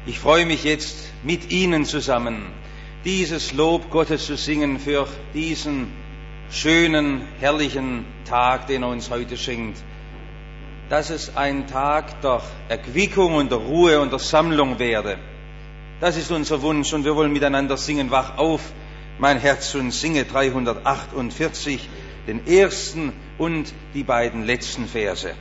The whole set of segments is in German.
Ich freue mich jetzt mit Ihnen zusammen, dieses Lob Gottes zu singen für diesen schönen, herrlichen Tag, den er uns heute schenkt. Dass es ein Tag der Erquickung und der Ruhe und der Sammlung werde. Das ist unser Wunsch und wir wollen miteinander singen. Wach auf, mein Herz, und singe 348, den ersten und die beiden letzten Verse.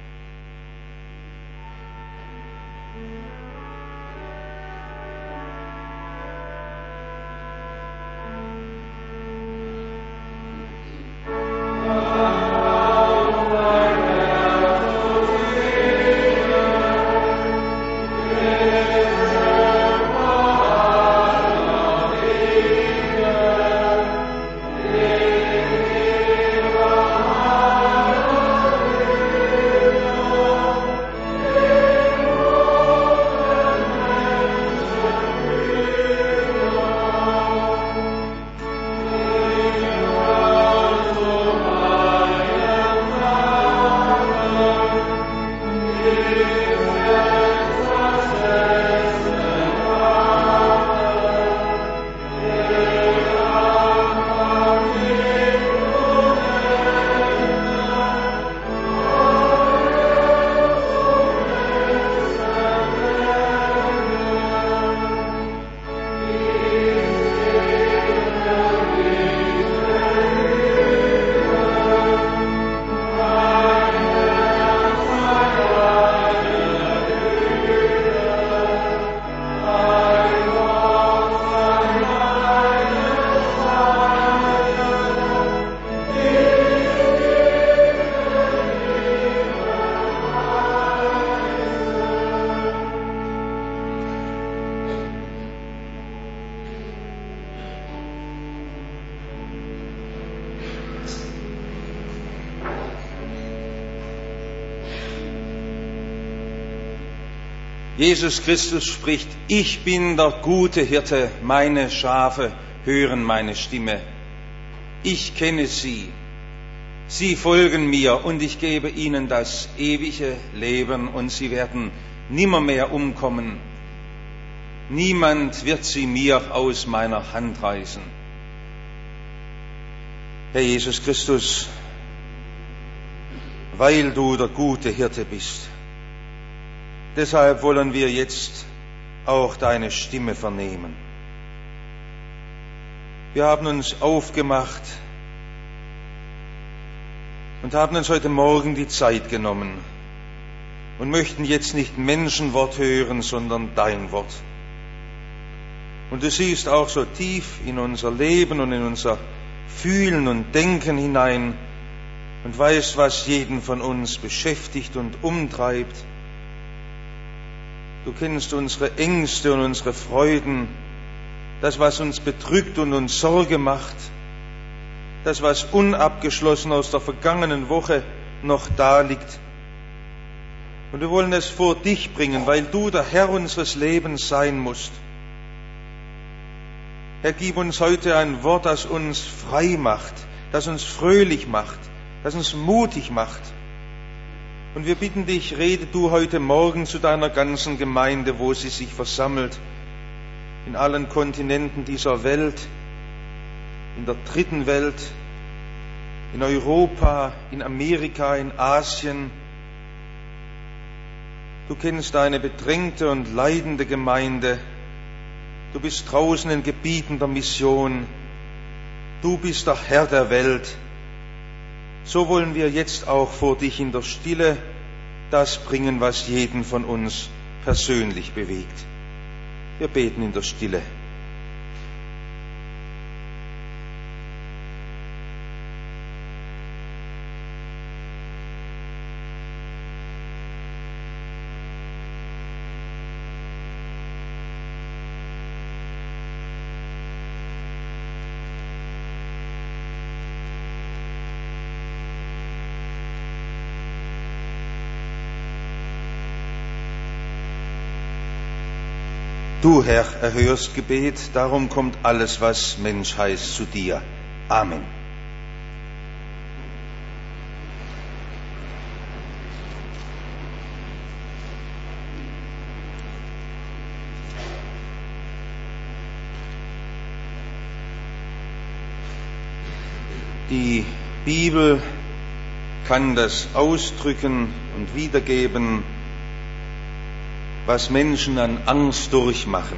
Jesus Christus spricht: Ich bin der gute Hirte, meine Schafe hören meine Stimme. Ich kenne sie, sie folgen mir und ich gebe ihnen das ewige Leben und sie werden nimmermehr umkommen. Niemand wird sie mir aus meiner Hand reißen. Herr Jesus Christus, weil du der gute Hirte bist, deshalb wollen wir jetzt auch deine Stimme vernehmen. Wir haben uns aufgemacht und haben uns heute Morgen die Zeit genommen und möchten jetzt nicht Menschenwort hören, sondern dein Wort. Und du siehst auch so tief in unser Leben und in unser Fühlen und Denken hinein und weißt, was jeden von uns beschäftigt und umtreibt. Du kennst unsere Ängste und unsere Freuden, das, was uns bedrückt und uns Sorge macht, das, was unabgeschlossen aus der vergangenen Woche noch da liegt. Und wir wollen es vor dich bringen, weil du der Herr unseres Lebens sein musst. Herr, gib uns heute ein Wort, das uns frei macht, das uns fröhlich macht, das uns mutig macht. Und wir bitten dich, rede du heute Morgen zu deiner ganzen Gemeinde, wo sie sich versammelt, in allen Kontinenten dieser Welt, in der dritten Welt, in Europa, in Amerika, in Asien. Du kennst deine bedrängte und leidende Gemeinde. Du bist draußen in Gebieten der Mission. Du bist der Herr der Welt. So wollen wir jetzt auch vor dich in der Stille das bringen, was jeden von uns persönlich bewegt. Wir beten in der Stille. Du, Herr, erhörst Gebet, darum kommt alles, was Mensch heißt, zu dir. Amen. Die Bibel kann das ausdrücken und wiedergeben, was Menschen an Angst durchmachen.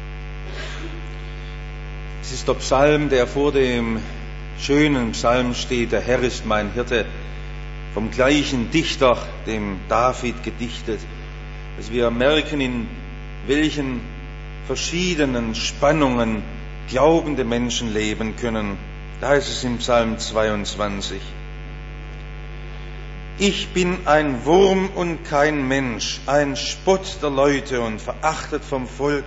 Es ist der Psalm, der vor dem schönen Psalm steht, der Herr ist mein Hirte, vom gleichen Dichter, dem David, gedichtet. Dass wir merken, in welchen verschiedenen Spannungen glaubende Menschen leben können. Da ist es im Psalm 22. Ich bin ein Wurm und kein Mensch, ein Spott der Leute und verachtet vom Volk.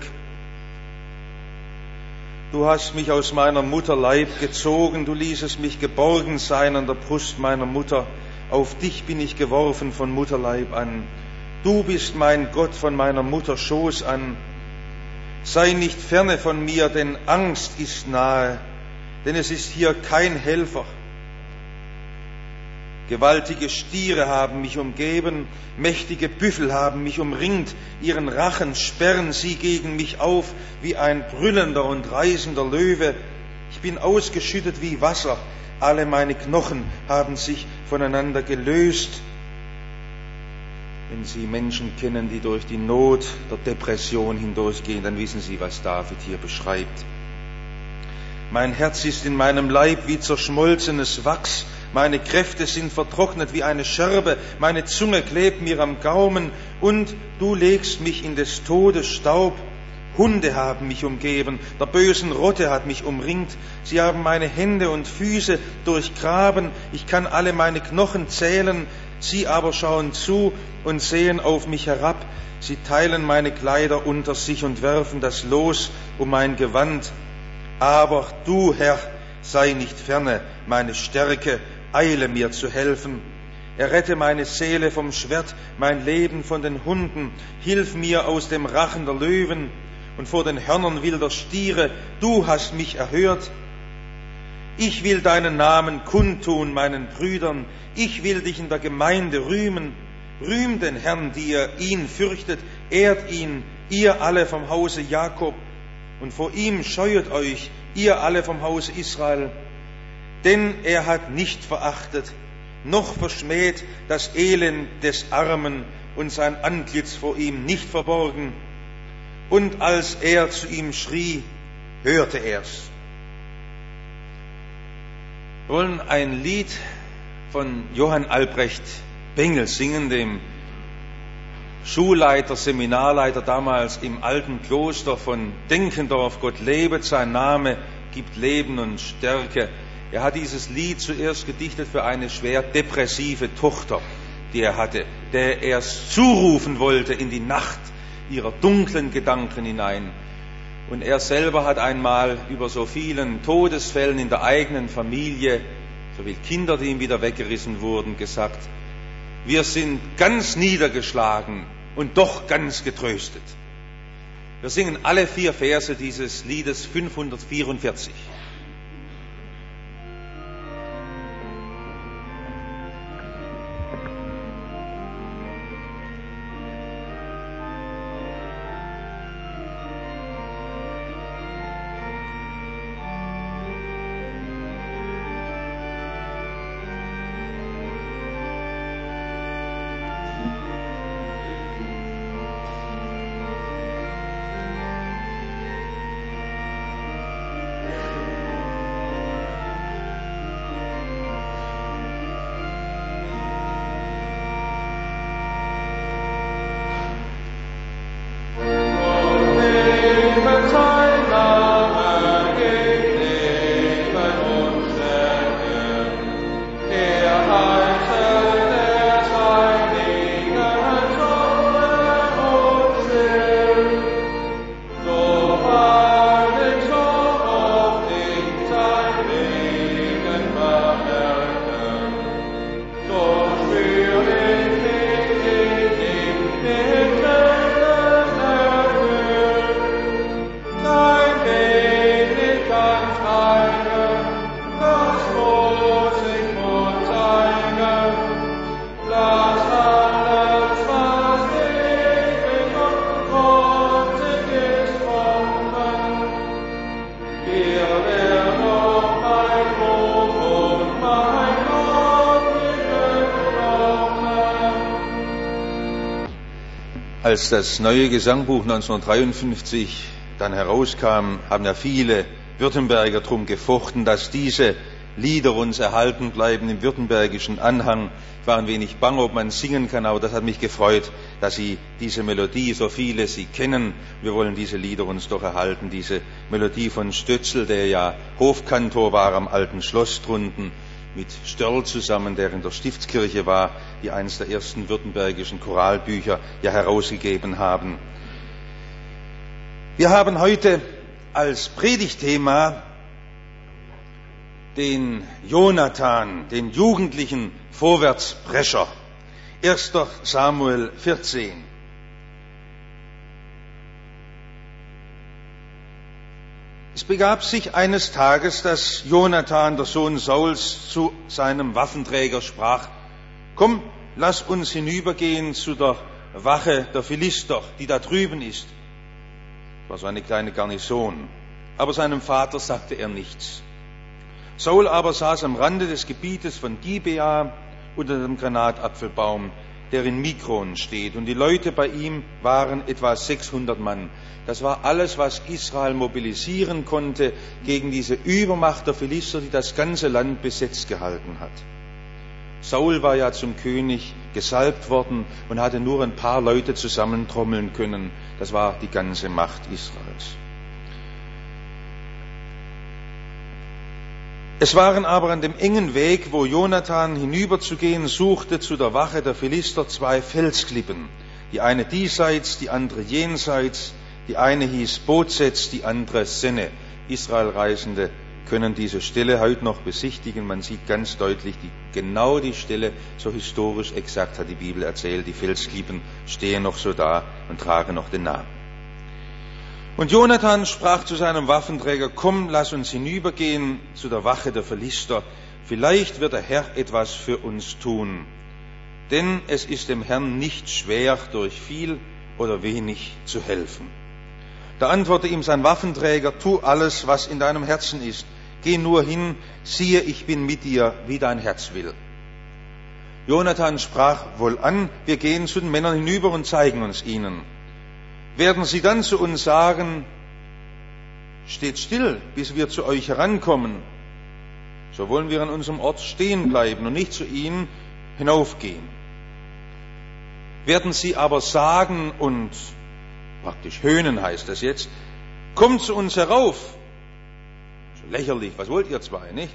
Du hast mich aus meiner Mutter Leib gezogen, du ließest mich geborgen sein an der Brust meiner Mutter. Auf dich bin ich geworfen von Mutterleib an. Du bist mein Gott von meiner Mutter Schoß an. Sei nicht ferne von mir, denn Angst ist nahe, denn es ist hier kein Helfer. Gewaltige Stiere haben mich umgeben, mächtige Büffel haben mich umringt, ihren Rachen sperren sie gegen mich auf, wie ein brüllender und reißender Löwe. Ich bin ausgeschüttet wie Wasser, alle meine Knochen haben sich voneinander gelöst. Wenn Sie Menschen kennen, die durch die Not der Depression hindurchgehen, dann wissen Sie, was David hier beschreibt. Mein Herz ist in meinem Leib wie zerschmolzenes Wachs, meine Kräfte sind vertrocknet wie eine Scherbe, meine Zunge klebt mir am Gaumen und du legst mich in des Todes Staub. Hunde haben mich umgeben, der bösen Rotte hat mich umringt, sie haben meine Hände und Füße durchgraben, ich kann alle meine Knochen zählen, sie aber schauen zu und sehen auf mich herab, sie teilen meine Kleider unter sich und werfen das Los um mein Gewand. Aber du, Herr, sei nicht ferne, meine Stärke, eile mir zu helfen. Errette meine Seele vom Schwert, mein Leben von den Hunden. Hilf mir aus dem Rachen der Löwen und vor den Hörnern wilder Stiere. Du hast mich erhört. Ich will deinen Namen kundtun meinen Brüdern. Ich will dich in der Gemeinde rühmen. Rühmt den Herrn, die ihr ihn fürchtet. Ehrt ihn, ihr alle vom Hause Jakob. Und vor ihm scheuet euch, ihr alle vom Hause Israel. Denn er hat nicht verachtet, noch verschmäht das Elend des Armen und sein Antlitz vor ihm nicht verborgen. Und als er zu ihm schrie, hörte er's. Wir wollen ein Lied von Johann Albrecht Bengel singen, dem Schulleiter, Seminarleiter damals im alten Kloster von Denkendorf. Gott lebet, sein Name gibt Leben und Stärke. Er hat dieses Lied zuerst gedichtet für eine schwer depressive Tochter, die er hatte, der er es zurufen wollte in die Nacht ihrer dunklen Gedanken hinein. Und er selber hat einmal über so vielen Todesfällen in der eigenen Familie, so viele Kinder, die ihm wieder weggerissen wurden, gesagt: Wir sind ganz niedergeschlagen und doch ganz getröstet. Wir singen alle 4 Verse dieses Liedes 544. Als das neue Gesangbuch 1953 dann herauskam, haben ja viele Württemberger drum gefochten, dass diese Lieder uns erhalten bleiben im württembergischen Anhang. Ich war ein wenig bang, ob man singen kann, aber das hat mich gefreut, dass Sie diese Melodie, so viele sie kennen. Wir wollen diese Lieder uns doch erhalten, diese Melodie von Stötzl, der ja Hofkantor war am alten Schloss drunten, mit Störl zusammen, der in der Stiftskirche war, die eines der ersten württembergischen Choralbücher ja herausgegeben haben. Wir haben heute als Predigtthema den Jonathan, den jugendlichen Vorwärtsprescher. 1. Samuel 14. Es begab sich eines Tages, dass Jonathan, der Sohn Sauls, zu seinem Waffenträger sprach: Komm, lass uns hinübergehen zu der Wache der Philister, die da drüben ist. Das war so eine kleine Garnison. Aber seinem Vater sagte er nichts. Saul aber saß am Rande des Gebietes von Gibea unter dem Granatapfelbaum, der in Mikron steht. Und die Leute bei ihm waren etwa 600 Mann. Das war alles, was Israel mobilisieren konnte gegen diese Übermacht der Philister, die das ganze Land besetzt gehalten hat. Saul war ja zum König gesalbt worden und hatte nur ein paar Leute zusammentrommeln können. Das war die ganze Macht Israels. Es waren aber an dem engen Weg, wo Jonathan hinüberzugehen suchte, zu der Wache der Philister 2 Felsklippen. Die eine diesseits, die andere jenseits. Die eine hieß Bozez, die andere Senne. Israelreisende können diese Stelle heute noch besichtigen. Man sieht ganz deutlich genau die Stelle, so historisch exakt hat die Bibel erzählt. Die Felsklippen stehen noch so da und tragen noch den Namen. Und Jonathan sprach zu seinem Waffenträger: Komm, lass uns hinübergehen zu der Wache der Philister. Vielleicht wird der Herr etwas für uns tun. Denn es ist dem Herrn nicht schwer, durch viel oder wenig zu helfen. Da antwortete ihm sein Waffenträger: Tu alles, was in deinem Herzen ist. Geh nur hin, siehe, ich bin mit dir, wie dein Herz will. Jonathan sprach: Wohlan, wir gehen zu den Männern hinüber und zeigen uns ihnen. Werden sie dann zu uns sagen: Steht still, bis wir zu euch herankommen, so wollen wir an unserem Ort stehen bleiben und nicht zu ihnen hinaufgehen. Werden sie aber sagen und praktisch höhnen, heißt das jetzt: Kommt zu uns herauf. So lächerlich, was wollt ihr zwei, nicht?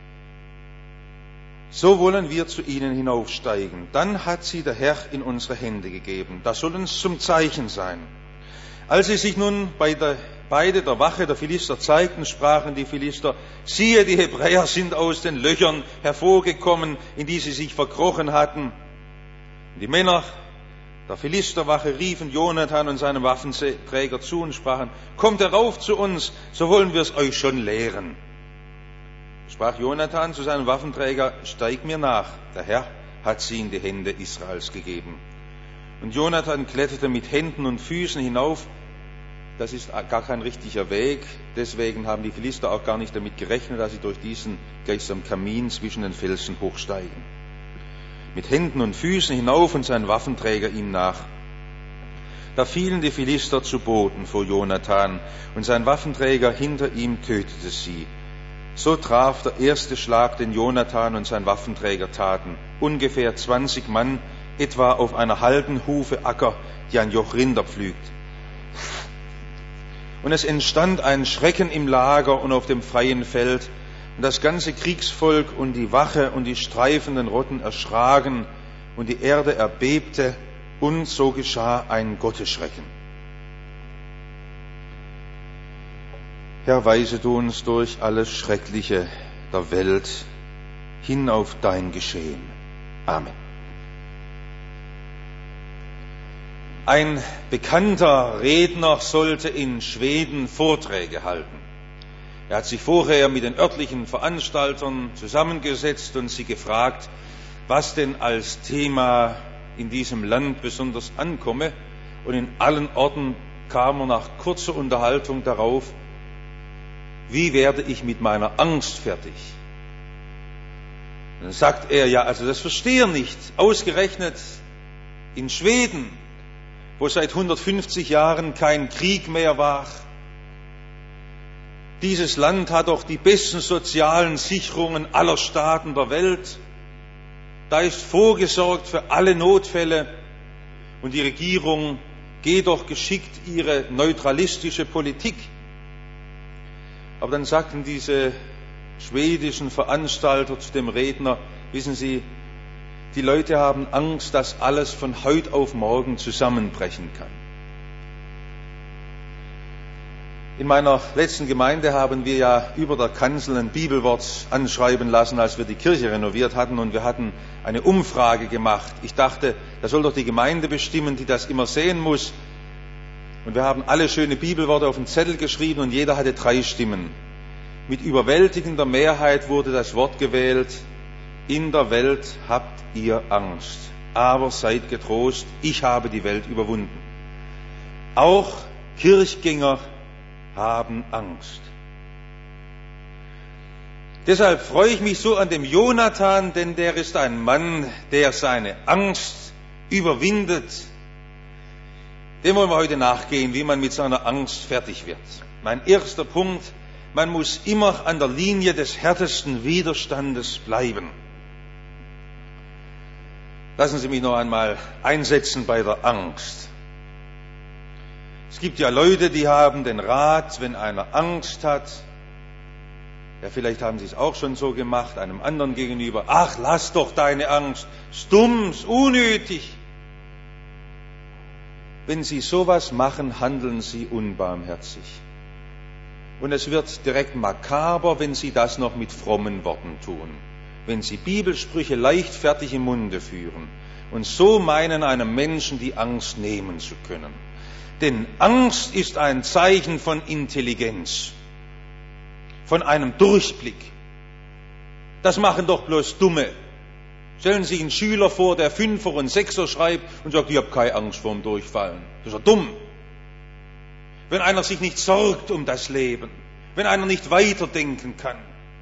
So wollen wir zu ihnen hinaufsteigen. Dann hat sie der Herr in unsere Hände gegeben. Das soll uns zum Zeichen sein. Als sie sich nun beide der Wache der Philister zeigten, sprachen die Philister: Siehe, die Hebräer sind aus den Löchern hervorgekommen, in die sie sich verkrochen hatten. Die Männer der Philisterwache riefen Jonathan und seinem Waffenträger zu und sprachen: Kommt herauf zu uns, so wollen wir es euch schon lehren. Sprach Jonathan zu seinem Waffenträger: Steig mir nach, der Herr hat sie in die Hände Israels gegeben. Und Jonathan kletterte mit Händen und Füßen hinauf. Das ist gar kein richtiger Weg. Deswegen haben die Philister auch gar nicht damit gerechnet, dass sie durch diesen gleichsam Kamin zwischen den Felsen hochsteigen. Mit Händen und Füßen hinauf und sein Waffenträger ihm nach. Da fielen die Philister zu Boden vor Jonathan und sein Waffenträger hinter ihm tötete sie. So traf der erste Schlag, den Jonathan und sein Waffenträger taten, ungefähr 20 Mann, etwa auf einer halben Hufe Acker, die ein Joch Rinder pflügt. Und es entstand ein Schrecken im Lager und auf dem freien Feld, und das ganze Kriegsvolk und die Wache und die streifenden Rotten erschraken, und die Erde erbebte, und so geschah ein Gottesschrecken. Herr, weise du uns durch alles Schreckliche der Welt hin auf dein Geschehen. Amen. Ein bekannter Redner sollte in Schweden Vorträge halten. Er hat sich vorher mit den örtlichen Veranstaltern zusammengesetzt und sie gefragt, was denn als Thema in diesem Land besonders ankomme. Und in allen Orten kam er nach kurzer Unterhaltung darauf: Wie werde ich mit meiner Angst fertig? Dann sagt er: Ja, also das verstehe ich nicht. Ausgerechnet in Schweden. wo seit 150 Jahren kein Krieg mehr war. Dieses Land hat doch die besten sozialen Sicherungen aller Staaten der Welt. Da ist vorgesorgt für alle Notfälle und die Regierung geht doch geschickt ihre neutralistische Politik. Aber dann sagten diese schwedischen Veranstalter zu dem Redner, wissen Sie, die Leute haben Angst, dass alles von heute auf morgen zusammenbrechen kann. In meiner letzten Gemeinde haben wir ja über der Kanzel ein Bibelwort anschreiben lassen, als wir die Kirche renoviert hatten, und wir hatten eine Umfrage gemacht. Ich dachte, das soll doch die Gemeinde bestimmen, die das immer sehen muss. Und wir haben alle schöne Bibelworte auf den Zettel geschrieben und jeder hatte 3 Stimmen. Mit überwältigender Mehrheit wurde das Wort gewählt: In der Welt habt ihr Angst, aber seid getrost, ich habe die Welt überwunden. Auch Kirchgänger haben Angst. Deshalb freue ich mich so an dem Jonathan, denn der ist ein Mann, der seine Angst überwindet. Dem wollen wir heute nachgehen, wie man mit seiner Angst fertig wird. Mein erster Punkt: Man muss immer an der Linie des härtesten Widerstandes bleiben. Lassen Sie mich noch einmal einsetzen bei der Angst. Es gibt ja Leute, die haben den Rat, wenn einer Angst hat, ja, vielleicht haben Sie es auch schon so gemacht, einem anderen gegenüber: Ach, lass doch deine Angst, ist dumm, ist unnötig. Wenn Sie sowas machen, handeln Sie unbarmherzig. Und es wird direkt makaber, wenn Sie das noch mit frommen Worten tun. Wenn Sie Bibelsprüche leichtfertig im Munde führen und so meinen, einem Menschen die Angst nehmen zu können. Denn Angst ist ein Zeichen von Intelligenz, von einem Durchblick. Das machen doch bloß Dumme. Stellen Sie sich einen Schüler vor, der 5er und 6er schreibt und sagt: Ich habe keine Angst vorm Durchfallen. Das ist ja dumm. Wenn einer sich nicht sorgt um das Leben, wenn einer nicht weiterdenken kann.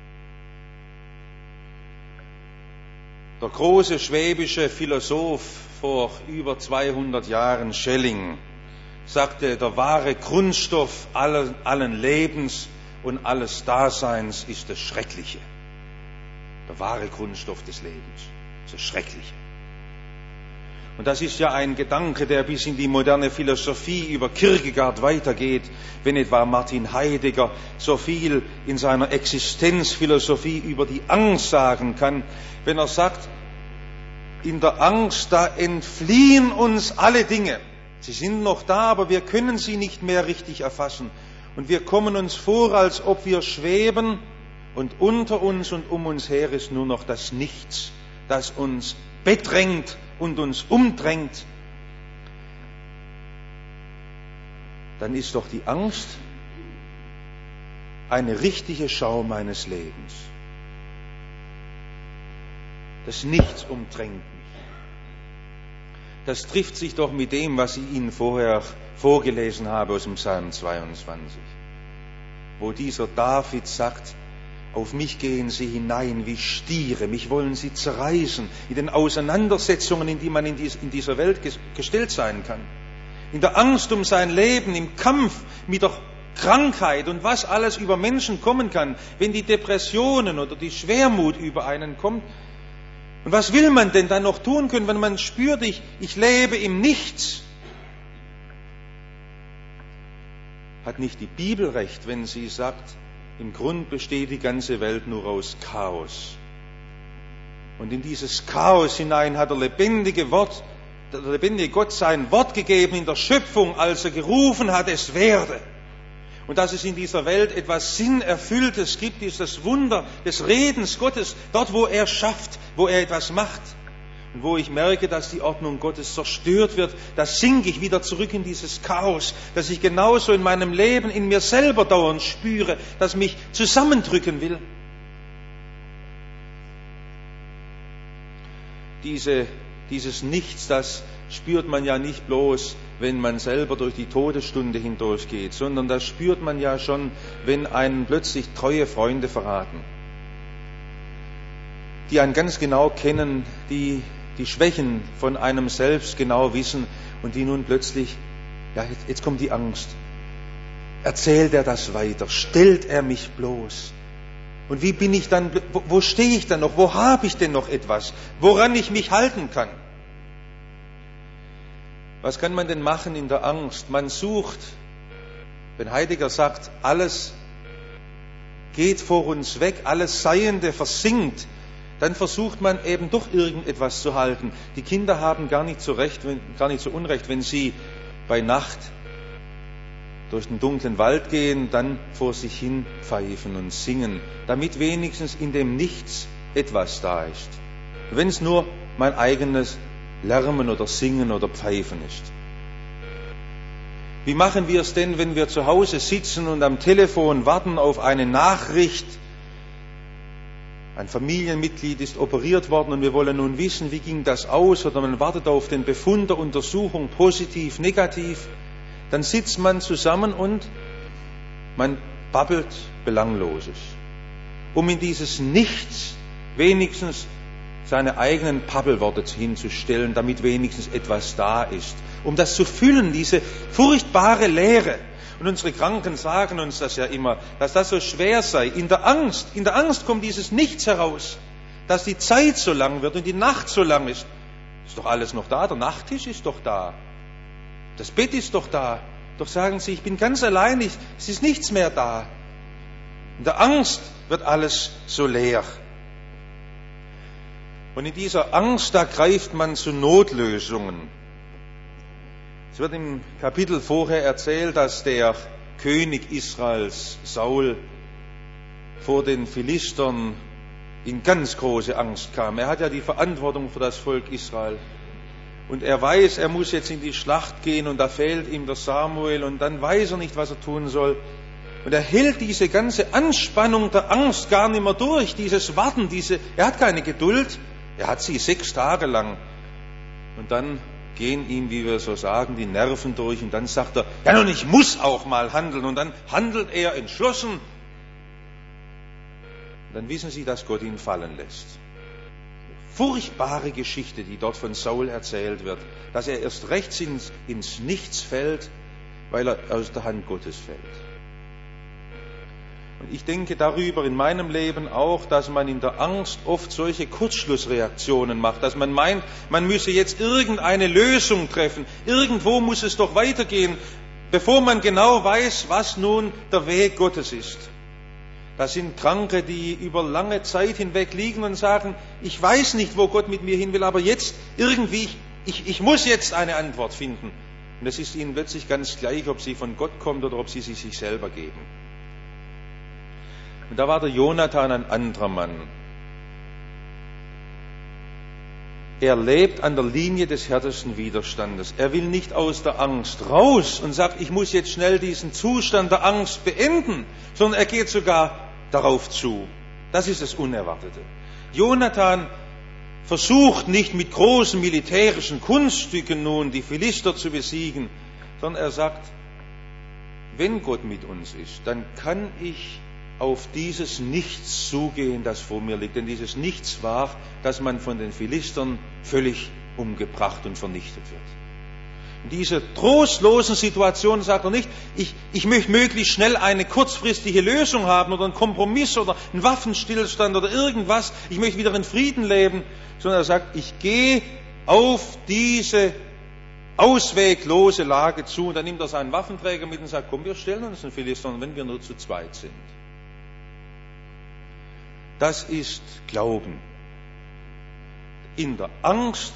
Der große schwäbische Philosoph vor über 200 Jahren, Schelling, sagte, der wahre Grundstoff allen Lebens und alles Daseins ist das Schreckliche. Der wahre Grundstoff des Lebens ist das Schreckliche. Und das ist ja ein Gedanke, der bis in die moderne Philosophie über Kierkegaard weitergeht, wenn etwa Martin Heidegger so viel in seiner Existenzphilosophie über die Angst sagen kann, wenn er sagt, in der Angst, da entfliehen uns alle Dinge. Sie sind noch da, aber wir können sie nicht mehr richtig erfassen. Und wir kommen uns vor, als ob wir schweben, und unter uns und um uns her ist nur noch das Nichts, das uns bedrängt und uns umdrängt. Dann ist doch die Angst eine richtige Schau meines Lebens. Das Nichts umdrängt mich. Das trifft sich doch mit dem, was ich Ihnen vorher vorgelesen habe aus dem Psalm 22, wo dieser David sagt: Auf mich gehen sie hinein wie Stiere, mich wollen sie zerreißen, in den Auseinandersetzungen, in die man in dieser Welt gestellt sein kann. In der Angst um sein Leben, im Kampf mit der Krankheit und was alles über Menschen kommen kann, wenn die Depressionen oder die Schwermut über einen kommt. Und was will man denn dann noch tun können, wenn man spürt, ich lebe im Nichts? Hat nicht die Bibel recht, wenn sie sagt, im Grund besteht die ganze Welt nur aus Chaos. Und in dieses Chaos hinein hat der lebendige Gott sein Wort gegeben in der Schöpfung, als er gerufen hat, es werde. Und dass es in dieser Welt etwas Sinnerfülltes gibt, ist das Wunder des Redens Gottes, dort wo er schafft, wo er etwas macht. Und wo ich merke, dass die Ordnung Gottes zerstört wird, da sinke ich wieder zurück in dieses Chaos, dass ich genauso in meinem Leben, in mir selber dauernd spüre, das mich zusammendrücken will. Dieses Nichts, das spürt man ja nicht bloß, wenn man selber durch die Todesstunde hindurchgeht, sondern das spürt man ja schon, wenn einen plötzlich treue Freunde verraten, die einen ganz genau kennen, die die Schwächen von einem selbst genau wissen und die nun plötzlich, ja, jetzt kommt die Angst. Erzählt er das weiter? Stellt er mich bloß? Und wie bin ich dann, wo stehe ich dann noch? Wo habe ich denn noch etwas, woran ich mich halten kann? Was kann man denn machen in der Angst? Man sucht, wenn Heidegger sagt, alles geht vor uns weg, alles Seiende versinkt, dann versucht man eben doch irgendetwas zu halten. Die Kinder haben gar nicht so Unrecht, wenn sie bei Nacht durch den dunklen Wald gehen, dann vor sich hin pfeifen und singen, damit wenigstens in dem Nichts etwas da ist. Wenn es nur mein eigenes Lärmen oder Singen oder Pfeifen ist. Wie machen wir es denn, wenn wir zu Hause sitzen und am Telefon warten auf eine Nachricht? Ein Familienmitglied ist operiert worden und wir wollen nun wissen, wie ging das aus? Oder man wartet auf den Befund der Untersuchung, positiv, negativ. Dann sitzt man zusammen und man babbelt Belangloses, um in dieses Nichts wenigstens seine eigenen Pappelworte hinzustellen, damit wenigstens etwas da ist, um das zu füllen, diese furchtbare Leere. Und unsere Kranken sagen uns das ja immer, dass das so schwer sei. In der Angst kommt dieses Nichts heraus, dass die Zeit so lang wird und die Nacht so lang ist. Ist doch alles noch da, der Nachttisch ist doch da. Das Bett ist doch da. Doch sagen sie, ich bin ganz allein, es ist nichts mehr da. In der Angst wird alles so leer. Und in dieser Angst, da greift man zu Notlösungen. Es wird im Kapitel vorher erzählt, dass der König Israels, Saul, vor den Philistern in ganz große Angst kam. Er hat ja die Verantwortung für das Volk Israel. Und er weiß, er muss jetzt in die Schlacht gehen und da fehlt ihm der Samuel und dann weiß er nicht, was er tun soll. Und er hält diese ganze Anspannung der Angst gar nicht mehr durch, dieses Warten, er hat keine Geduld, er hat sie 6 Tage lang. Und dann gehen ihm, wie wir so sagen, die Nerven durch und dann sagt er, ja nun, ich muss auch mal handeln. Und dann handelt er entschlossen. Und dann wissen Sie, dass Gott ihn fallen lässt. Furchtbare Geschichte, die dort von Saul erzählt wird, dass er erst rechts ins Nichts fällt, weil er aus der Hand Gottes fällt. Und ich denke darüber in meinem Leben auch, dass man in der Angst oft solche Kurzschlussreaktionen macht, dass man meint, man müsse jetzt irgendeine Lösung treffen, irgendwo muss es doch weitergehen, bevor man genau weiß, was nun der Weg Gottes ist. Das sind Kranke, die über lange Zeit hinweg liegen und sagen, ich weiß nicht, wo Gott mit mir hin will, aber jetzt irgendwie, ich muss jetzt eine Antwort finden. Und es ist ihnen plötzlich ganz gleich, ob sie von Gott kommt oder ob sie sich selber geben. Und da war der Jonathan ein anderer Mann. Er lebt an der Linie des härtesten Widerstandes. Er will nicht aus der Angst raus und sagt, ich muss jetzt schnell diesen Zustand der Angst beenden, sondern er geht sogar darauf zu. Das ist das Unerwartete. Jonathan versucht nicht mit großen militärischen Kunststücken nun die Philister zu besiegen, sondern er sagt, wenn Gott mit uns ist, dann kann ich auf dieses Nichts zugehen, das vor mir liegt. Denn dieses Nichts war, dass man von den Philistern völlig umgebracht und vernichtet wird. In dieser trostlosen Situation sagt er nicht, ich möchte möglichst schnell eine kurzfristige Lösung haben oder einen Kompromiss oder einen Waffenstillstand oder irgendwas. Ich möchte wieder in Frieden leben. Sondern er sagt, ich gehe auf diese ausweglose Lage zu. Und dann nimmt er seinen Waffenträger mit und sagt, komm, wir stellen uns den Philistern, wenn wir nur zu zweit sind. Das ist Glauben. In der Angst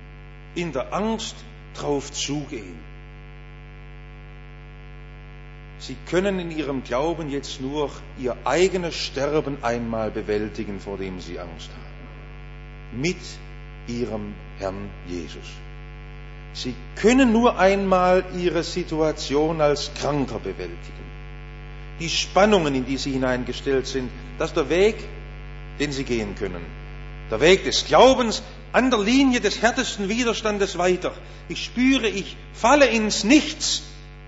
drauf zugehen. Sie können in ihrem Glauben jetzt nur ihr eigenes Sterben einmal bewältigen, vor dem sie Angst haben. Mit ihrem Herrn Jesus. Sie können nur einmal ihre Situation als Kranker bewältigen. Die Spannungen, in die sie hineingestellt sind, das ist der Weg, den sie gehen können. Der Weg des Glaubens an der Linie des härtesten Widerstandes weiter. Ich spüre, ich falle ins Nichts.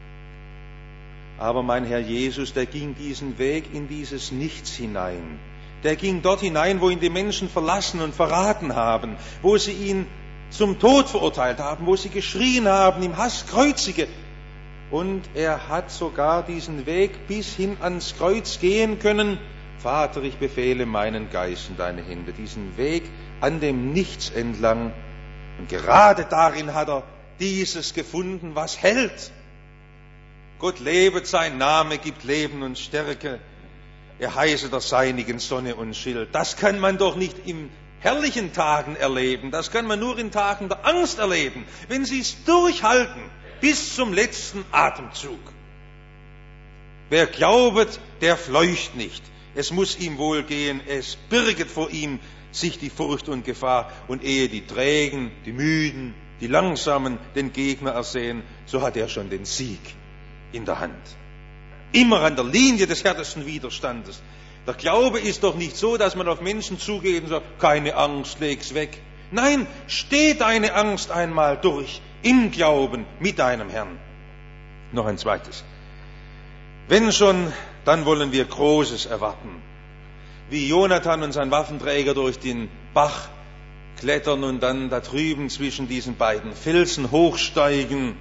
Aber mein Herr Jesus, der ging diesen Weg in dieses Nichts hinein. Der ging dort hinein, wo ihn die Menschen verlassen und verraten haben, wo sie ihn zum Tod verurteilt haben, wo sie geschrien haben, im Hass kreuzige. Und er hat sogar diesen Weg bis hin ans Kreuz gehen können. Vater, ich befehle meinen Geist in deine Hände. Diesen Weg an dem Nichts entlang. Und gerade darin hat er dieses gefunden, was hält. Gott lebet, sein Name gibt Leben und Stärke. Er heiße der Seinigen Sonne und Schild. Das kann man doch nicht in herrlichen Tagen erleben. Das kann man nur in Tagen der Angst erleben. Wenn Sie es durchhalten, bis zum letzten Atemzug. Wer glaubet, der fleucht nicht. Es muss ihm wohl gehen. Es birget vor ihm sich die Furcht und Gefahr. Und ehe die Trägen, die Müden, die Langsamen den Gegner ersehen, so hat er schon den Sieg in der Hand. Immer an der Linie des härtesten Widerstandes. Der Glaube ist doch nicht so, dass man auf Menschen zugeht und sagt, keine Angst, leg's weg. Nein, steh deine Angst einmal durch, im Glauben mit deinem Herrn. Noch ein zweites. Wenn schon, dann wollen wir Großes erwarten. Wie Jonathan und sein Waffenträger durch den Bach klettern und dann da drüben zwischen diesen beiden Felsen hochsteigen,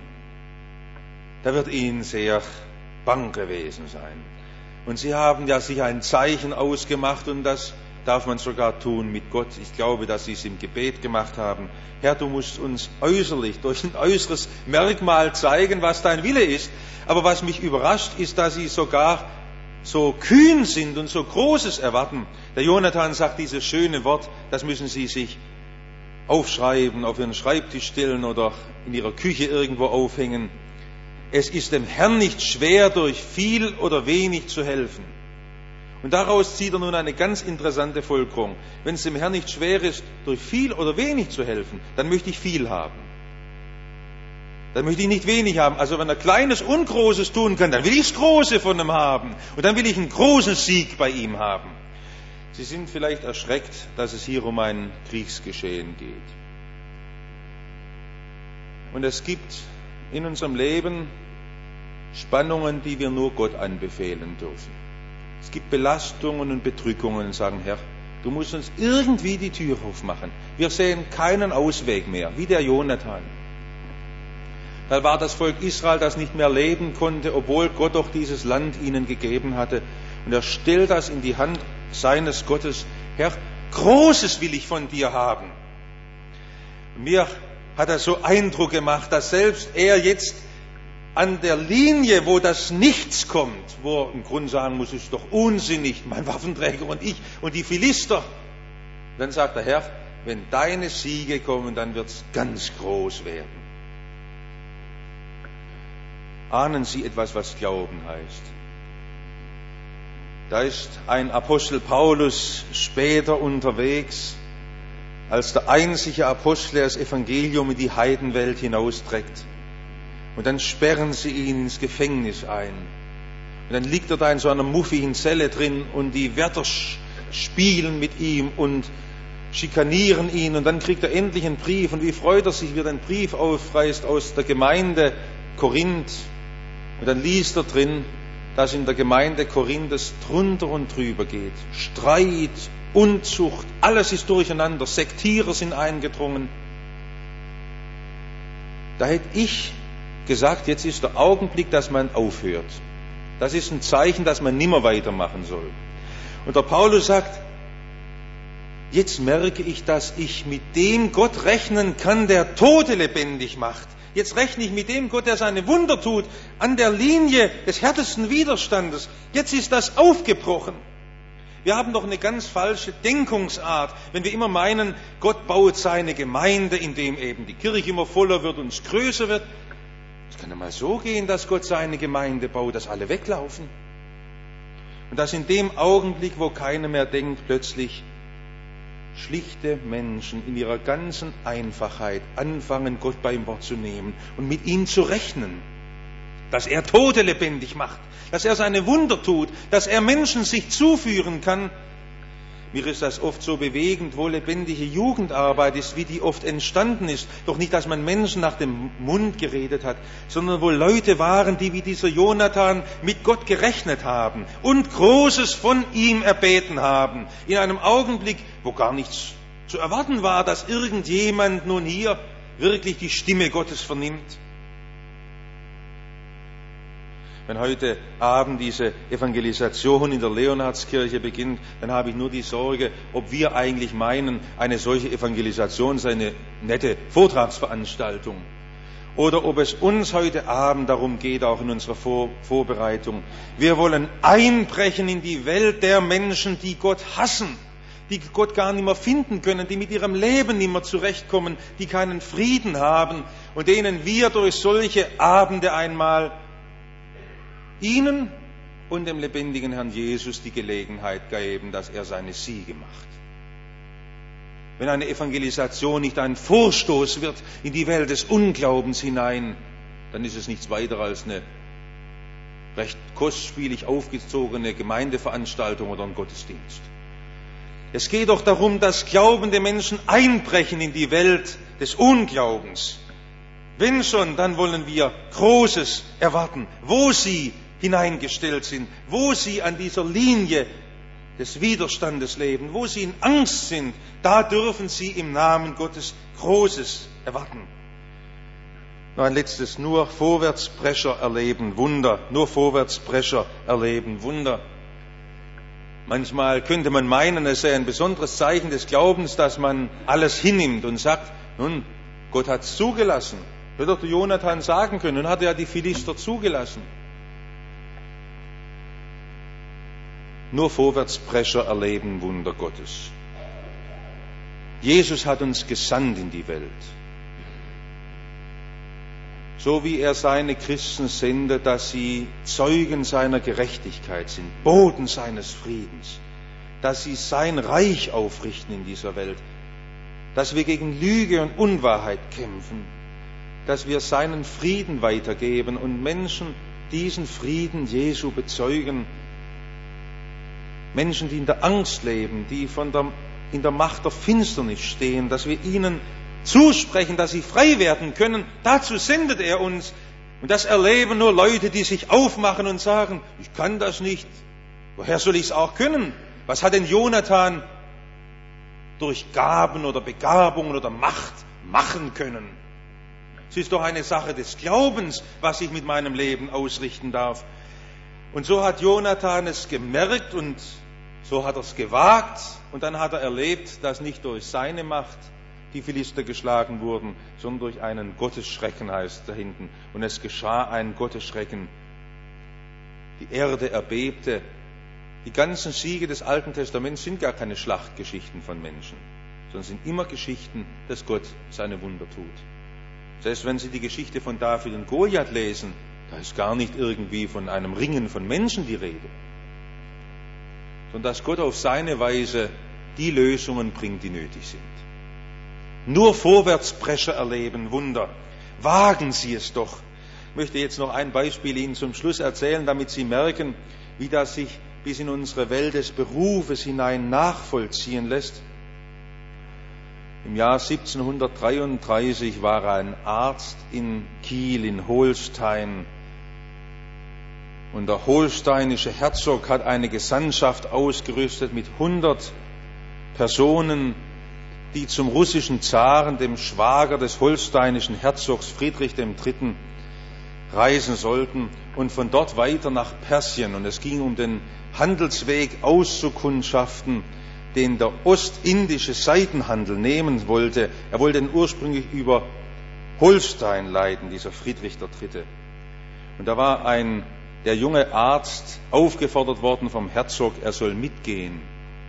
da wird ihnen sehr bang gewesen sein. Und sie haben ja sich ein Zeichen ausgemacht und das darf man sogar tun mit Gott. Ich glaube, dass sie es im Gebet gemacht haben. Herr, du musst uns äußerlich, durch ein äußeres Merkmal zeigen, was dein Wille ist. Aber was mich überrascht, ist, dass sie sogar so kühn sind und so Großes erwarten. Der Jonathan sagt dieses schöne Wort, das müssen Sie sich aufschreiben, auf Ihren Schreibtisch stellen oder in Ihrer Küche irgendwo aufhängen. Es ist dem Herrn nicht schwer, durch viel oder wenig zu helfen. Und daraus zieht er nun eine ganz interessante Folgerung. Wenn es dem Herrn nicht schwer ist, durch viel oder wenig zu helfen, dann möchte ich viel haben. Dann möchte ich nicht wenig haben. Also wenn er Kleines und Großes tun kann, dann will ich das Große von ihm haben. Und dann will ich einen großen Sieg bei ihm haben. Sie sind vielleicht erschreckt, dass es hier um ein Kriegsgeschehen geht. Und es gibt in unserem Leben Spannungen, die wir nur Gott anbefehlen dürfen. Es gibt Belastungen und Bedrückungen und sagen, Herr, du musst uns irgendwie die Tür aufmachen. Wir sehen keinen Ausweg mehr, wie der Jonathan. Da war das Volk Israel, das nicht mehr leben konnte, obwohl Gott doch dieses Land ihnen gegeben hatte. Und er stellt das in die Hand seines Gottes. Herr, Großes will ich von dir haben. Und mir hat er so Eindruck gemacht, dass selbst er jetzt an der Linie, wo das Nichts kommt, wo er im Grunde sagen muss, es ist doch unsinnig, mein Waffenträger und ich und die Philister. Dann sagt der Herr, wenn deine Siege kommen, dann wird es ganz groß werden. Ahnen Sie etwas, was Glauben heißt? Da ist ein Apostel Paulus später unterwegs, als der einzige Apostel, der das Evangelium in die Heidenwelt hinausträgt. Und dann sperren sie ihn ins Gefängnis ein. Und dann liegt er da in so einer muffigen Zelle drin und die Wärter spielen mit ihm und schikanieren ihn. Und dann kriegt er endlich einen Brief. Und wie freut er sich, wie er den Brief aufreißt aus der Gemeinde Korinth. Und dann liest er drin, dass in der Gemeinde Korinth es drunter und drüber geht. Streit, Unzucht, alles ist durcheinander. Sektierer sind eingedrungen. Da hätte ich gesagt, jetzt ist der Augenblick, dass man aufhört. Das ist ein Zeichen, dass man nimmer weitermachen soll. Und der Paulus sagt, jetzt merke ich, dass ich mit dem Gott rechnen kann, der Tote lebendig macht. Jetzt rechne ich mit dem Gott, der seine Wunder tut, an der Linie des härtesten Widerstandes. Jetzt ist das aufgebrochen. Wir haben doch eine ganz falsche Denkungsart, wenn wir immer meinen, Gott baut seine Gemeinde, indem eben die Kirche immer voller wird und es größer wird. Es kann ja mal so gehen, dass Gott seine Gemeinde baut, dass alle weglaufen. Und dass in dem Augenblick, wo keiner mehr denkt, plötzlich schlichte Menschen in ihrer ganzen Einfachheit anfangen, Gott beim Wort zu nehmen und mit ihm zu rechnen. Dass er Tote lebendig macht, dass er seine Wunder tut, dass er Menschen sich zuführen kann. Mir ist das oft so bewegend, wo lebendige Jugendarbeit ist, wie die oft entstanden ist. Doch nicht, dass man Menschen nach dem Mund geredet hat, sondern wo Leute waren, die wie dieser Jonathan mit Gott gerechnet haben und Großes von ihm erbeten haben. In einem Augenblick, wo gar nichts zu erwarten war, dass irgendjemand nun hier wirklich die Stimme Gottes vernimmt. Wenn heute Abend diese Evangelisation in der Leonhardskirche beginnt, dann habe ich nur die Sorge, ob wir eigentlich meinen, eine solche Evangelisation sei eine nette Vortragsveranstaltung. Oder ob es uns heute Abend darum geht, auch in unserer Vorbereitung. Wir wollen einbrechen in die Welt der Menschen, die Gott hassen, die Gott gar nicht mehr finden können, die mit ihrem Leben nicht mehr zurechtkommen, die keinen Frieden haben und denen wir durch solche Abende einmal ihnen und dem lebendigen Herrn Jesus die Gelegenheit geben, dass er seine Siege macht. Wenn eine Evangelisation nicht ein Vorstoß wird in die Welt des Unglaubens hinein, dann ist es nichts weiter als eine recht kostspielig aufgezogene Gemeindeveranstaltung oder ein Gottesdienst. Es geht doch darum, dass glaubende Menschen einbrechen in die Welt des Unglaubens. Wenn schon, dann wollen wir Großes erwarten, wo sie hineingestellt sind, wo sie an dieser Linie des Widerstandes leben, wo sie in Angst sind, da dürfen sie im Namen Gottes Großes erwarten. Noch ein letztes, nur Vorwärtsprescher erleben Wunder, nur Vorwärtsprescher erleben Wunder. Manchmal könnte man meinen, es sei ein besonderes Zeichen des Glaubens, dass man alles hinnimmt und sagt, nun, Gott hat es zugelassen. Hätte doch der Jonathan sagen können, nun hat er ja die Philister zugelassen. Nur Vorwärtsprescher erleben Wunder Gottes. Jesus hat uns gesandt in die Welt. So wie er seine Christen sendet, dass sie Zeugen seiner Gerechtigkeit sind, Boten seines Friedens, dass sie sein Reich aufrichten in dieser Welt, dass wir gegen Lüge und Unwahrheit kämpfen, dass wir seinen Frieden weitergeben und Menschen diesen Frieden Jesu bezeugen. Menschen, die in der Angst leben, die in der Macht der Finsternis stehen, dass wir ihnen zusprechen, dass sie frei werden können, dazu sendet er uns. Und das erleben nur Leute, die sich aufmachen und sagen, ich kann das nicht. Woher soll ich es auch können? Was hat denn Jonathan durch Gaben oder Begabungen oder Macht machen können? Es ist doch eine Sache des Glaubens, was ich mit meinem Leben ausrichten darf. Und so hat Jonathan es gemerkt und so hat er es gewagt und dann hat er erlebt, dass nicht durch seine Macht die Philister geschlagen wurden, sondern durch einen Gottesschrecken, heißt da hinten. Und es geschah ein Gottesschrecken. Die Erde erbebte. Die ganzen Siege des Alten Testaments sind gar keine Schlachtgeschichten von Menschen, sondern sind immer Geschichten, dass Gott seine Wunder tut. Selbst wenn Sie die Geschichte von David und Goliath lesen, da ist gar nicht irgendwie von einem Ringen von Menschen die Rede, sondern dass Gott auf seine Weise die Lösungen bringt, die nötig sind. Nur Vorwärtsprescher erleben Wunder. Wagen Sie es doch. Ich möchte jetzt noch ein Beispiel Ihnen zum Schluss erzählen, damit Sie merken, wie das sich bis in unsere Welt des Berufes hinein nachvollziehen lässt. Im Jahr 1733 war ein Arzt in Kiel, in Holstein. Und der holsteinische Herzog hat eine Gesandtschaft ausgerüstet mit 100 Personen, die zum russischen Zaren, dem Schwager des holsteinischen Herzogs Friedrich III., reisen sollten und von dort weiter nach Persien. Und es ging um den Handelsweg auszukundschaften, den der ostindische Seidenhandel nehmen wollte. Er wollte ihn ursprünglich über Holstein leiten, dieser Friedrich III. Und da war der junge Arzt aufgefordert worden vom Herzog, er soll mitgehen.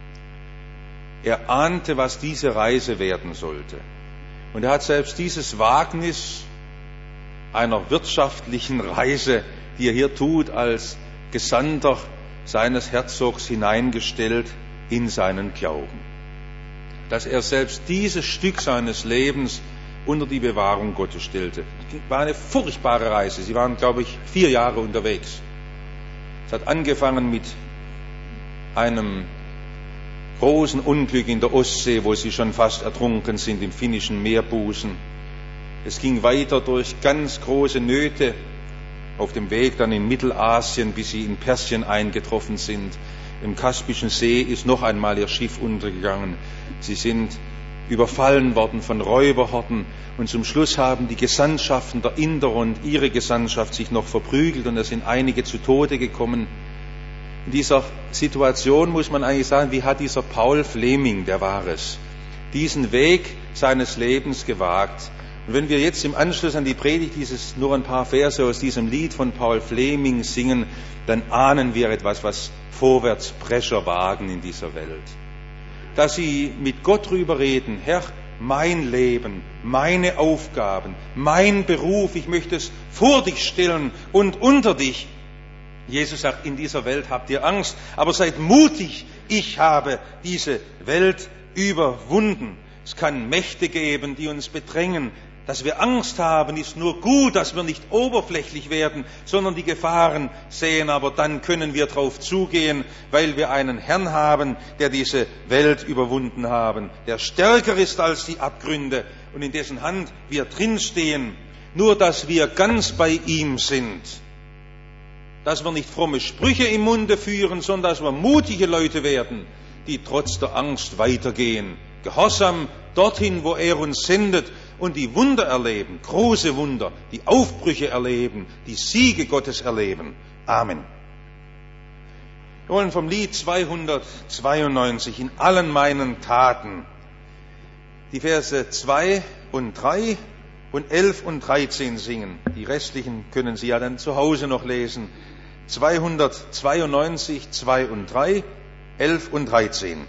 Er ahnte, was diese Reise werden sollte. Und er hat selbst dieses Wagnis einer wirtschaftlichen Reise, die er hier tut, als Gesandter seines Herzogs hineingestellt in seinen Glauben. Dass er selbst dieses Stück seines Lebens unter die Bewahrung Gottes stellte. Es war eine furchtbare Reise. Sie waren, glaube ich, 4 Jahre unterwegs. Es hat angefangen mit einem großen Unglück in der Ostsee, wo sie schon fast ertrunken sind im finnischen Meerbusen. Es ging weiter durch ganz große Nöte auf dem Weg dann in Mittelasien, bis sie in Persien eingetroffen sind. Im Kaspischen See ist noch einmal ihr Schiff untergegangen. Sie sind überfallen worden von Räuberhorden. Und zum Schluss haben die Gesandtschaften der Inder und ihre Gesandtschaft sich noch verprügelt und es sind einige zu Tode gekommen. In dieser Situation muss man eigentlich sagen, wie hat dieser Paul Fleming, der war es, diesen Weg seines Lebens gewagt. Und wenn wir jetzt im Anschluss an die Predigt nur ein paar Verse aus diesem Lied von Paul Fleming singen, dann ahnen wir etwas, was Vorwärtsprescher wagen in dieser Welt. Dass sie mit Gott drüber reden, Herr, mein Leben, meine Aufgaben, mein Beruf, ich möchte es vor dich stellen und unter dich. Jesus sagt, in dieser Welt habt ihr Angst, aber seid mutig, ich habe diese Welt überwunden. Es kann Mächte geben, die uns bedrängen. Dass wir Angst haben, ist nur gut, dass wir nicht oberflächlich werden, sondern die Gefahren sehen, aber dann können wir drauf zugehen, weil wir einen Herrn haben, der diese Welt überwunden haben, der stärker ist als die Abgründe und in dessen Hand wir drinstehen, nur dass wir ganz bei ihm sind. Dass wir nicht fromme Sprüche im Munde führen, sondern dass wir mutige Leute werden, die trotz der Angst weitergehen, gehorsam dorthin, wo er uns sendet und die Wunder erleben, große Wunder, die Aufbrüche erleben, die Siege Gottes erleben. Amen. Wir wollen vom Lied 292 in allen meinen Taten die Verse 2 und 3 und 11 und 13 singen. Die restlichen können Sie ja dann zu Hause noch lesen. 292, 2 und 3, 11 und 13.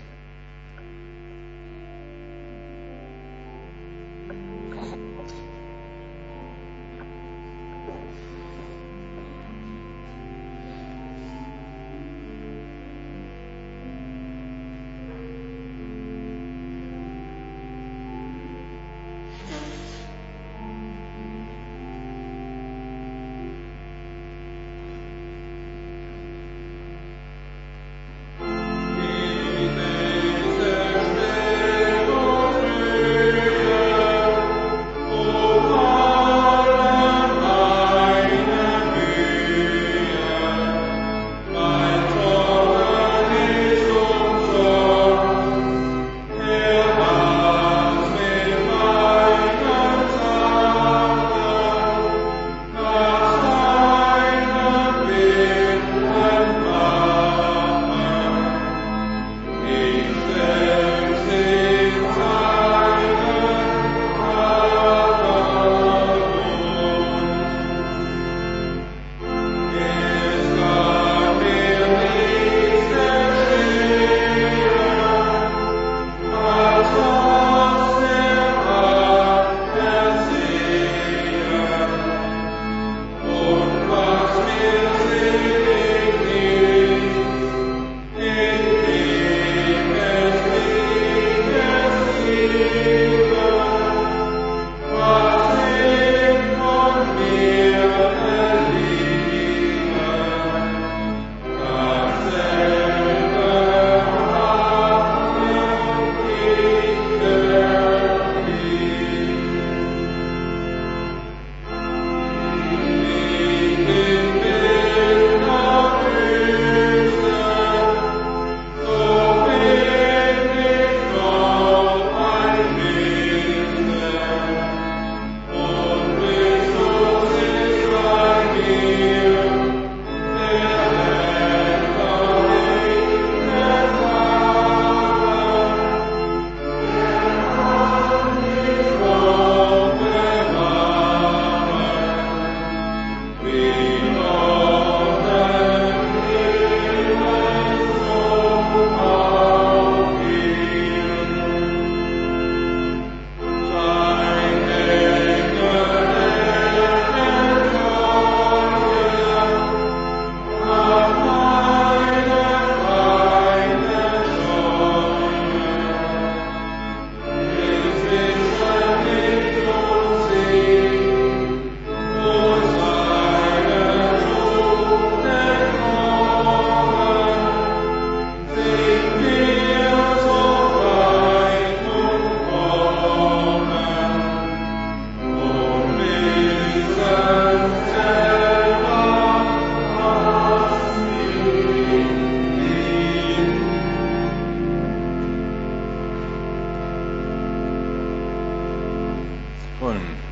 Amen.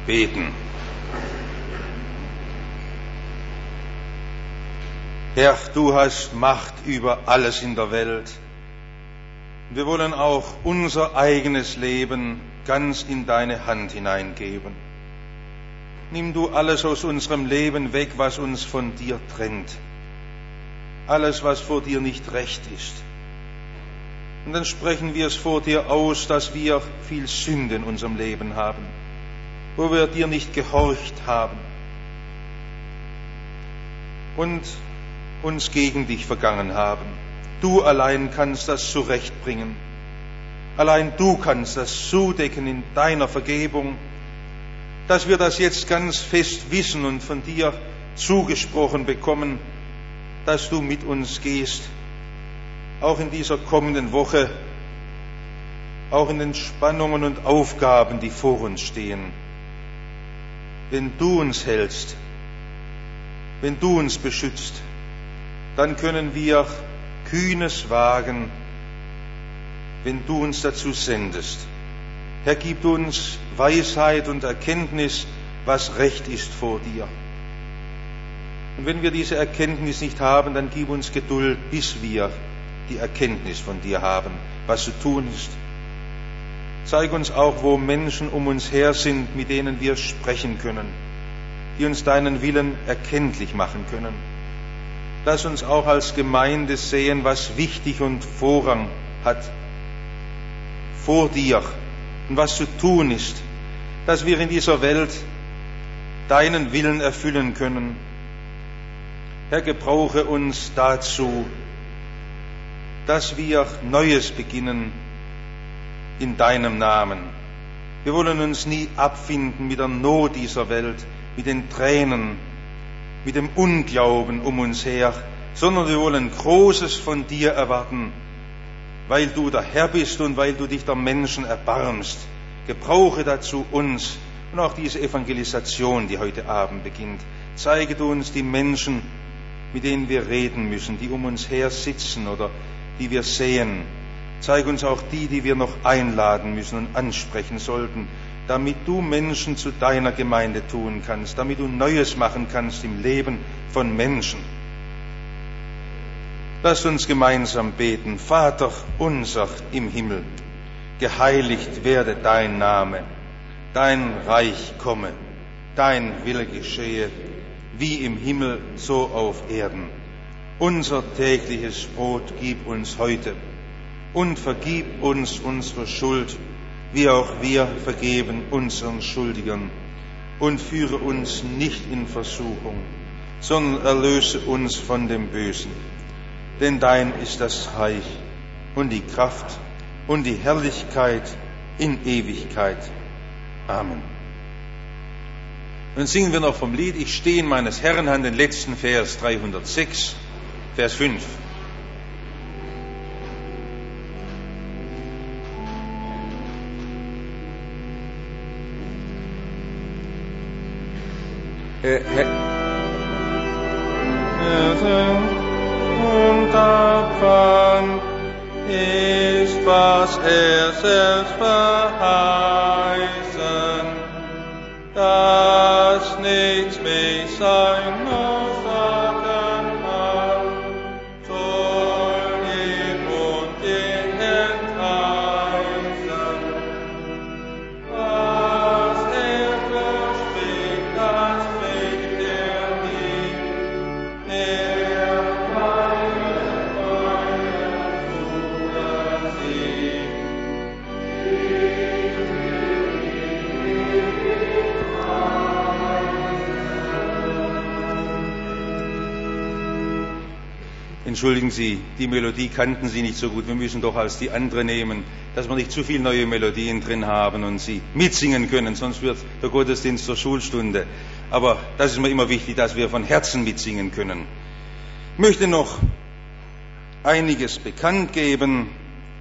beten. Herr, du hast Macht über alles in der Welt. Wir wollen auch unser eigenes Leben ganz in deine Hand hineingeben. Nimm du alles aus unserem Leben weg, was uns von dir trennt. Alles, was vor dir nicht recht ist. Und dann sprechen wir es vor dir aus, dass wir viel Sünde in unserem Leben haben, wo wir dir nicht gehorcht haben und uns gegen dich vergangen haben. Du allein kannst das zurechtbringen. Allein du kannst das zudecken in deiner Vergebung, dass wir das jetzt ganz fest wissen und von dir zugesprochen bekommen, dass du mit uns gehst, auch in dieser kommenden Woche, auch in den Spannungen und Aufgaben, die vor uns stehen. Wenn du uns hältst, wenn du uns beschützt, dann können wir Kühnes wagen, wenn du uns dazu sendest. Herr, gib uns Weisheit und Erkenntnis, was recht ist vor dir. Und wenn wir diese Erkenntnis nicht haben, dann gib uns Geduld, bis wir die Erkenntnis von dir haben, was zu tun ist. Zeig uns auch, wo Menschen um uns her sind, mit denen wir sprechen können, die uns deinen Willen erkenntlich machen können. Lass uns auch als Gemeinde sehen, was wichtig und Vorrang hat vor dir und was zu tun ist, dass wir in dieser Welt deinen Willen erfüllen können. Herr, gebrauche uns dazu, dass wir Neues beginnen in deinem Namen. Wir wollen uns nie abfinden mit der Not dieser Welt, mit den Tränen, mit dem Unglauben um uns her, sondern wir wollen Großes von dir erwarten, weil du der Herr bist und weil du dich der Menschen erbarmst. Gebrauche dazu uns und auch diese Evangelisation, die heute Abend beginnt. Zeige du uns die Menschen, mit denen wir reden müssen, die um uns her sitzen oder die wir sehen. Zeige uns auch die wir noch einladen müssen und ansprechen sollten, damit du Menschen zu deiner Gemeinde tun kannst, damit du Neues machen kannst im Leben von Menschen. Lass uns gemeinsam beten. Vater unser im Himmel, geheiligt werde dein Name, dein Reich komme, dein Wille geschehe, wie im Himmel, so auf Erden. Unser tägliches Brot gib uns heute und vergib uns unsere Schuld, wie auch wir vergeben unseren Schuldigern. Und führe uns nicht in Versuchung, sondern erlöse uns von dem Bösen. Denn dein ist das Reich und die Kraft und die Herrlichkeit in Ewigkeit. Amen. Nun singen wir noch vom Lied Ich stehe in meines Herrn Hand, den letzten Vers 306, Vers 5. Und davon ist, was er selbst verheißen, dass nichts mich sein muss, soll ihm und den entheißen, was er verspricht, das trägt er nie, der meine Feuer zuversiegt. Entschuldigen Sie, die Melodie kannten Sie nicht so gut. Wir müssen doch als die andere nehmen, dass wir nicht zu viele neue Melodien drin haben und sie mitsingen können, sonst wird der Gottesdienst zur Schulstunde. Aber das ist mir immer wichtig, dass wir von Herzen mitsingen können. Ich möchte noch einiges bekannt geben.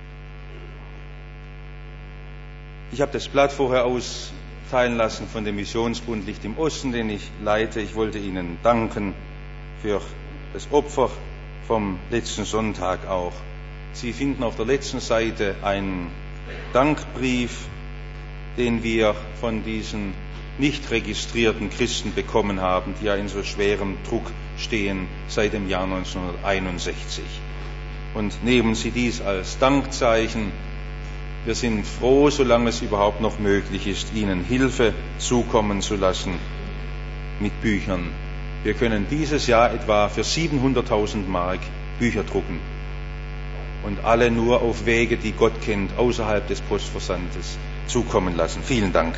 Ich habe das Blatt vorher austeilen lassen von dem Missionsbund Licht im Osten, den ich leite. Ich wollte Ihnen danken für das Opfer vom letzten Sonntag auch. Sie finden auf der letzten Seite einen Dankbrief, den wir von diesen nicht registrierten Christen bekommen haben, die ja in so schwerem Druck stehen seit dem Jahr 1961. Und nehmen Sie dies als Dankzeichen. Wir sind froh, solange es überhaupt noch möglich ist, Ihnen Hilfe zukommen zu lassen mit Büchern. Wir können dieses Jahr etwa für 700.000 Mark Bücher drucken. Und alle nur auf Wege, die Gott kennt, außerhalb des Postversandes zukommen lassen. Vielen Dank.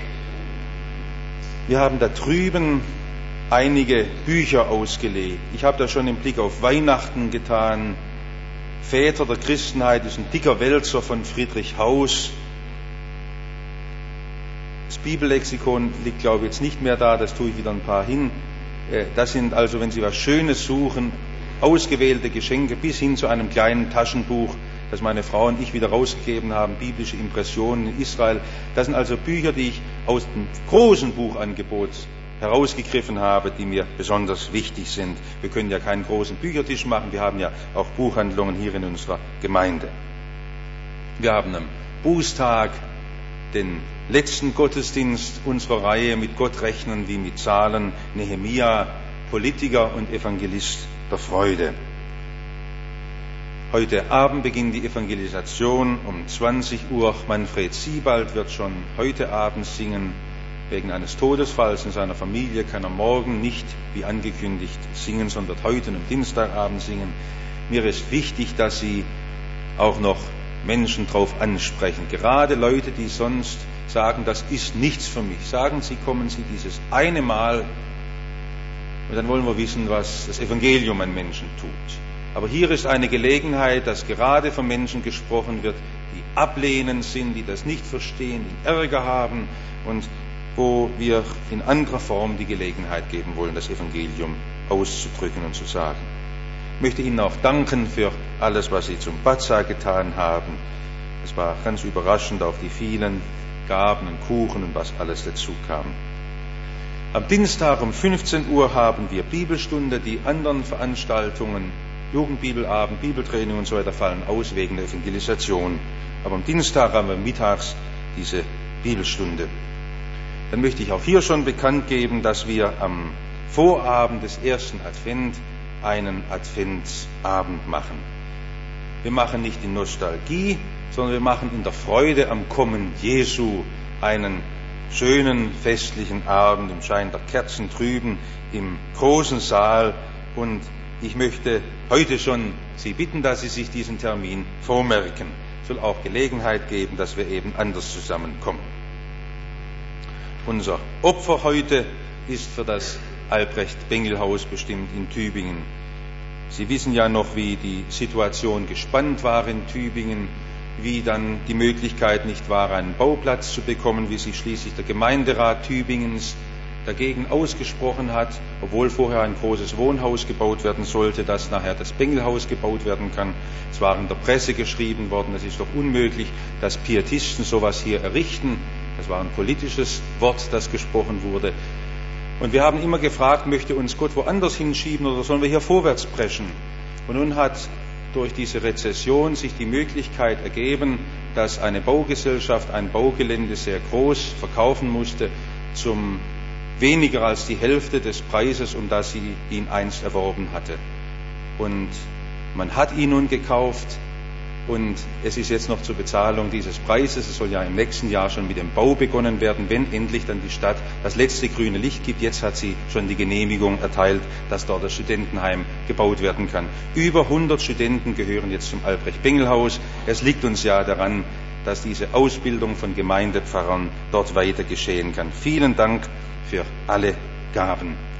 Wir haben da drüben einige Bücher ausgelegt. Ich habe das schon im Blick auf Weihnachten getan. Väter der Christenheit ist ein dicker Wälzer von Friedrich Haus. Das Bibellexikon liegt, glaube ich, jetzt nicht mehr da, das tue ich wieder ein paar hin. Das sind also, wenn Sie was Schönes suchen, ausgewählte Geschenke bis hin zu einem kleinen Taschenbuch, das meine Frau und ich wieder rausgegeben haben, biblische Impressionen in Israel. Das sind also Bücher, die ich aus dem großen Buchangebot herausgegriffen habe, die mir besonders wichtig sind. Wir können ja keinen großen Büchertisch machen, wir haben ja auch Buchhandlungen hier in unserer Gemeinde. Wir haben am Bußtag den letzten Gottesdienst unserer Reihe mit Gott rechnen wie mit Zahlen, Nehemia, Politiker und Evangelist der Freude. Heute Abend beginnt die Evangelisation um 20 Uhr. Manfred Siebald wird schon heute Abend singen. Wegen eines Todesfalls in seiner Familie kann er morgen nicht, wie angekündigt, singen, sondern wird heute und am Dienstagabend singen. Mir ist wichtig, dass Sie auch noch Menschen darauf ansprechen. Gerade Leute, die sonst sagen, das ist nichts für mich. Sagen Sie, kommen Sie dieses eine Mal und dann wollen wir wissen, was das Evangelium an Menschen tut. Aber hier ist eine Gelegenheit, dass gerade von Menschen gesprochen wird, die ablehnend sind, die das nicht verstehen, die Ärger haben und wo wir in anderer Form die Gelegenheit geben wollen, das Evangelium auszudrücken und zu sagen. Ich möchte Ihnen auch danken für alles, was Sie zum Bazar getan haben. Es war ganz überraschend, auch die vielen Gaben und Kuchen und was alles dazu kam. Am Dienstag um 15 Uhr haben wir Bibelstunde. Die anderen Veranstaltungen, Jugendbibelabend, Bibeltraining und so weiter, fallen aus wegen der Evangelisation. Aber am Dienstag haben wir mittags diese Bibelstunde. Dann möchte ich auch hier schon bekannt geben, dass wir am Vorabend des ersten Advent einen Adventsabend machen. Wir machen nicht in Nostalgie, sondern wir machen in der Freude am Kommen Jesu einen schönen festlichen Abend im Schein der Kerzen drüben im großen Saal. Und ich möchte heute schon Sie bitten, dass Sie sich diesen Termin vormerken. Es soll auch Gelegenheit geben, dass wir eben anders zusammenkommen. Unser Opfer heute ist für das Albrecht-Bengel-Haus bestimmt in Tübingen. Sie wissen ja noch, wie die Situation gespannt war in Tübingen, wie dann die Möglichkeit nicht war, einen Bauplatz zu bekommen, wie sich schließlich der Gemeinderat Tübingens dagegen ausgesprochen hat, obwohl vorher ein großes Wohnhaus gebaut werden sollte, dass nachher das Bengelhaus gebaut werden kann. Es war in der Presse geschrieben worden, es ist doch unmöglich, dass Pietisten sowas hier errichten. Das war ein politisches Wort, das gesprochen wurde. Und wir haben immer gefragt, möchte uns Gott woanders hinschieben oder sollen wir hier vorwärts preschen? Und nun hat durch diese Rezession sich die Möglichkeit ergeben, dass eine Baugesellschaft ein Baugelände sehr groß verkaufen musste zum weniger als die Hälfte des Preises, um das sie ihn einst erworben hatte. Und man hat ihn nun gekauft und es ist jetzt noch zur Bezahlung dieses Preises. Es soll ja im nächsten Jahr schon mit dem Bau begonnen werden, wenn endlich dann die Stadt das letzte grüne Licht gibt. Jetzt hat sie schon die Genehmigung erteilt, dass dort das Studentenheim gebaut werden kann. Über 100 Studenten gehören jetzt zum Albrecht-Bengel-Haus. Es liegt uns ja daran, dass diese Ausbildung von Gemeindepfarrern dort weiter geschehen kann. Vielen Dank für alle Gaben.